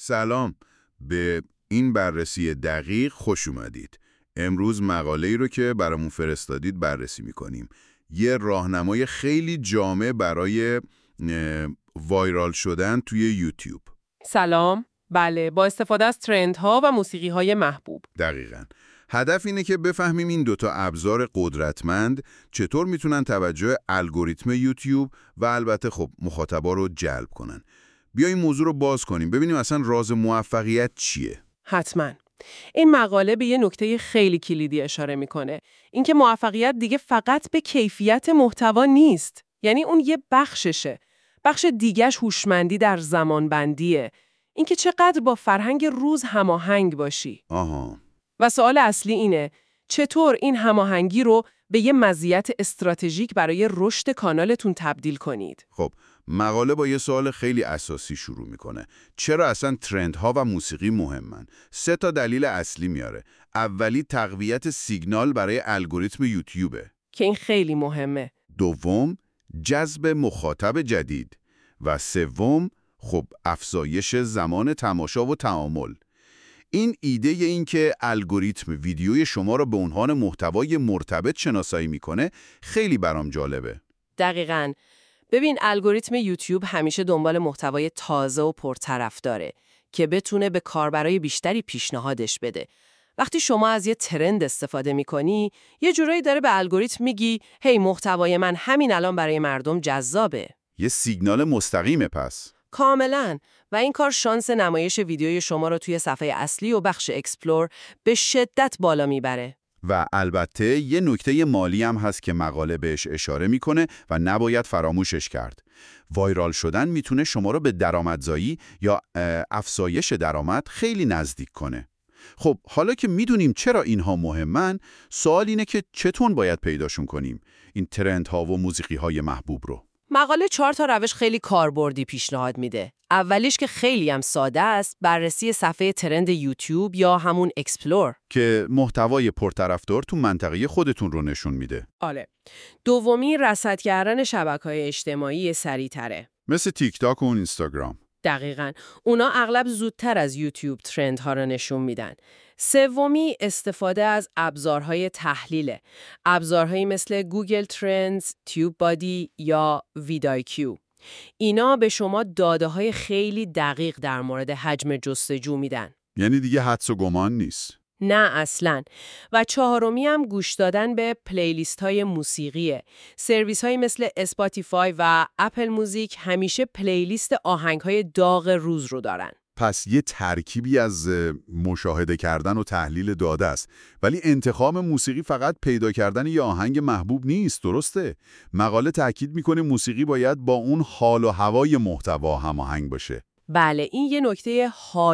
سلام، به این بررسی دقیق خوش اومدید. امروز مقاله‌ای رو که برامون فرستادید بررسی می‌کنیم. یه راهنمای خیلی جامع برای وایرال شدن توی یوتیوب. سلام. بله، با استفاده از ترندها و موسیقی‌های محبوب. دقیقاً. هدف اینه که بفهمیم این دوتا ابزار قدرتمند چطور میتونن توجه الگوریتم یوتیوب و البته خب مخاطبا رو جلب کنن. بیا این موضوع رو باز کنیم، ببینیم اصلا راز موفقیت چیه. حتما. این مقاله به یه نکته خیلی کلیدی اشاره میکنه. اینکه موفقیت دیگه فقط به کیفیت محتوا نیست. یعنی اون یه بخششه. بخش دیگه‌اش هوشمندی در زمانبندیه. اینکه چقدر با فرهنگ روز هماهنگ باشی. آها. و سوال اصلی اینه، چطور این هماهنگی رو به یه مزیت استراتژیک برای رشد کانالتون تبدیل کنید؟ خب، مقاله با یه سوال خیلی اساسی شروع میکنه. چرا اصلا ترندها و موسیقی مهمن؟ 3 تا دلیل اصلی میاره. اولی تقویت سیگنال برای الگوریتم یوتیوبه. که این خیلی مهمه. دوم، جذب مخاطب جدید. و سوم، خب افزایش زمان تماشا و تعامل. این ایده این که الگوریتم ویدیوی شما را به عنوان محتوای مرتبط شناسایی میکنه خیلی برام جالبه. دقیقاً. ببین، الگوریتم یوتیوب همیشه دنبال محتوای تازه و پرطرفداره که بتونه به کاربرای بیشتری پیشنهادش بده. وقتی شما از یه ترند استفاده میکنی، یه جورایی داره به الگوریتم میگی هی محتوای من همین الان برای مردم جذابه. یه سیگنال مستقیمه پس. کاملاً. و این کار شانس نمایش ویدیوی شما رو توی صفحه اصلی و بخش اکسپلور به شدت بالا میبره. و البته یه نکته مالی هم هست که مقاله بهش اشاره میکنه و نباید فراموشش کرد. وایرال شدن میتونه شما رو به درآمدزایی یا افزایش درآمد خیلی نزدیک کنه. خب حالا که میدونیم چرا اینها مهمن، سوال اینه که چطور باید پیداشون کنیم این ترندها و موسیقی‌های محبوب رو. مقاله 4 تا روش خیلی کاربردی پیشنهاد میده. اولیش که خیلی هم ساده است، بررسی صفحه ترند یوتیوب یا همون اکسپلور که محتوای پرطرفدار تو منطقه خودتون رو نشون میده. آله. دومی رصد کردن شبکه‌های اجتماعی سریع‌تره. مثل تیک تاک و اینستاگرام. دقیقاً. اونا اغلب زودتر از یوتیوب ترندها رو نشون میدن. سومی استفاده از ابزارهای تحلیله. ابزارهایی مثل گوگل ترندز، تیوب بادی یا ویدایکیو. اینا به شما داده‌های خیلی دقیق در مورد حجم جستجو میدن. یعنی دیگه حدس و گمان نیست. نه اصلاً. و چهارمی هم گوش دادن به پلیلیست های موسیقیه. سرویس های مثل اسپاتیفای و اپل موزیک همیشه پلیلیست آهنگ های داغ روز رو دارن. پس یه ترکیبی از مشاهده کردن و تحلیل داده است. ولی انتخاب موسیقی فقط پیدا کردن یه آهنگ محبوب نیست، درسته؟ مقاله تاکید میکنه موسیقی باید با اون حال و هوای محتوا هماهنگ باشه. بله، این یه نکته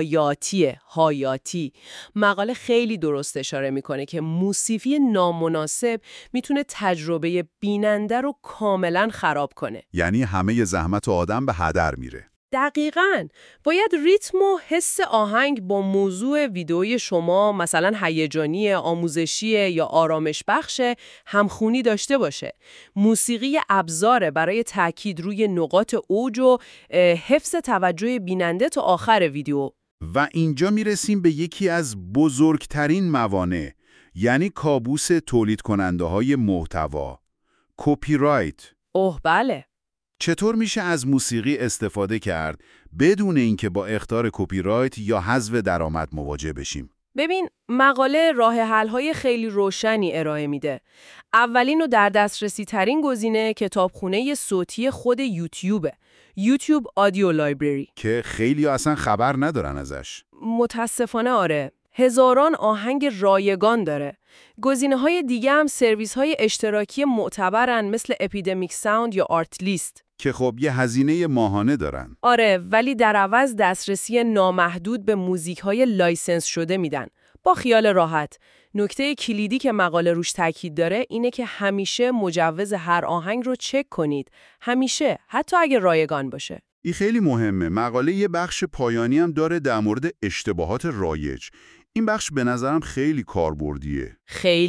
حیاتی. مقاله خیلی درست اشاره میکنه که موسیقی نامناسب میتونه تجربه بیننده رو کاملا خراب کنه. یعنی همه زحمت آدم به هدر میره. دقیقاً. باید ریتم و حس آهنگ با موضوع ویدئوی شما، مثلا هیجانی، آموزشی یا آرامش بخش، همخونی داشته باشه. موسیقی ابزاره برای تاکید روی نقاط اوج و حفظ توجه بیننده تا آخر ویدیو. و اینجا میرسیم به یکی از بزرگترین موانع، یعنی کابوس تولید کننده های محتوا، کپی رایت. اوه بله. چطور میشه از موسیقی استفاده کرد بدون اینکه با اخطار کپی رایت یا حذف درآمد مواجه بشیم؟ ببین، مقاله راه حل‌های خیلی روشنی ارائه میده. اولین و در دسترسی ترین گزینه کتابخونه صوتی خود یوتیوبه. یوتیوب آدیو لایبرری که خیلی اصلا خبر ندارن ازش. متاسفانه آره. هزاران آهنگ رایگان داره. گزینه‌های دیگه هم سرویس‌های اشتراکی معتبرن مثل اپیدمیک ساوند یا آرت لیست که خب یه هزینه ماهانه دارن. آره، ولی در عوض دسترسی نامحدود به موزیک‌های لایسنس شده میدن. با خیال راحت. نکته کلیدی که مقاله روش تاکید داره اینه که همیشه مجوز هر آهنگ رو چک کنید. همیشه، حتی اگه رایگان باشه. این خیلی مهمه. مقاله یه بخش پایانی هم داره در مورد اشتباهات رایج. این بخش به نظرم خیلی کاربردیه. خیلی.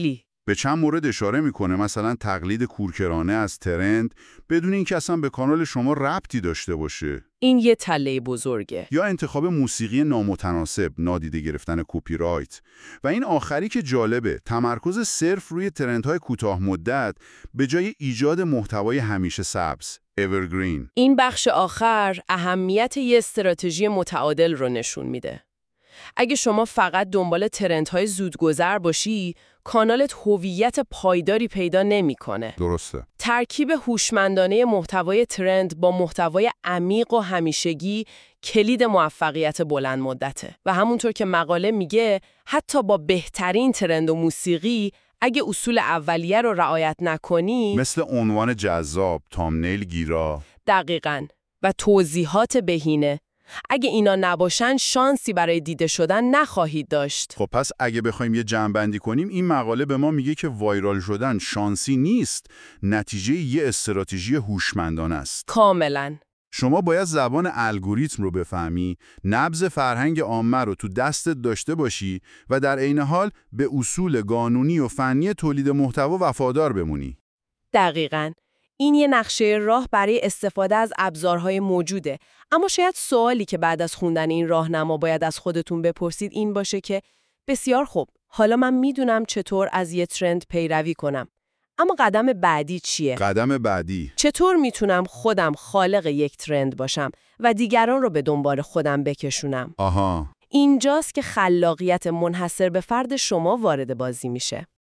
به چند مورد اشاره میکنه، مثلا تقلید کورکرانه از ترند بدون اینکه اصلا به کانال شما ربطی داشته باشه. این یه تله بزرگه. یا انتخاب موسیقی نامتناسب، نادیده گرفتن کپی رایت. و این آخری که جالبه، تمرکز صرف روی ترندهای کوتاه مدت به جای ایجاد محتوای همیشه سبز، evergreen. این بخش آخر اهمیت یه استراتژی متعادل رو نشون میده. اگه شما فقط دنبال ترندهای زودگذر باشی، کانالت هویت پایداری پیدا نمیکنه. درسته. ترکیب هوشمندانه محتوای ترند با محتوای عمیق و همیشگی کلید موفقیت بلند مدته. و همونطور که مقاله میگه، حتی با بهترین ترند و موسیقی، اگه اصول اولیه رو رعایت نکنی، مثل عنوان جذاب، تامنیل گیرا، دقیقاً، و توضیحات بهینه، اگه اینا نباشن شانسی برای دیده شدن نخواهید داشت. خب پس اگه بخوایم یه جمع‌بندی کنیم، این مقاله به ما میگه که وایرال شدن شانسی نیست، نتیجه یه استراتژی هوشمندانه است. کاملاً. شما باید زبان الگوریتم رو بفهمی، نبض فرهنگ عامه رو تو دستت داشته باشی و در عین حال به اصول قانونی و فنی تولید محتوا وفادار بمونی. دقیقاً. این یه نقشه راه برای استفاده از ابزارهای موجوده. اما شاید سوالی که بعد از خوندن این راهنما باید از خودتون بپرسید این باشه که بسیار خوب، حالا من میدونم چطور از یه ترند پیروی کنم. اما قدم بعدی چیه؟ قدم بعدی چطور میتونم خودم خالق یک ترند باشم و دیگران رو به دنبال خودم بکشونم؟ آها. اینجاست که خلاقیت منحصر به فرد شما وارد بازی میشه.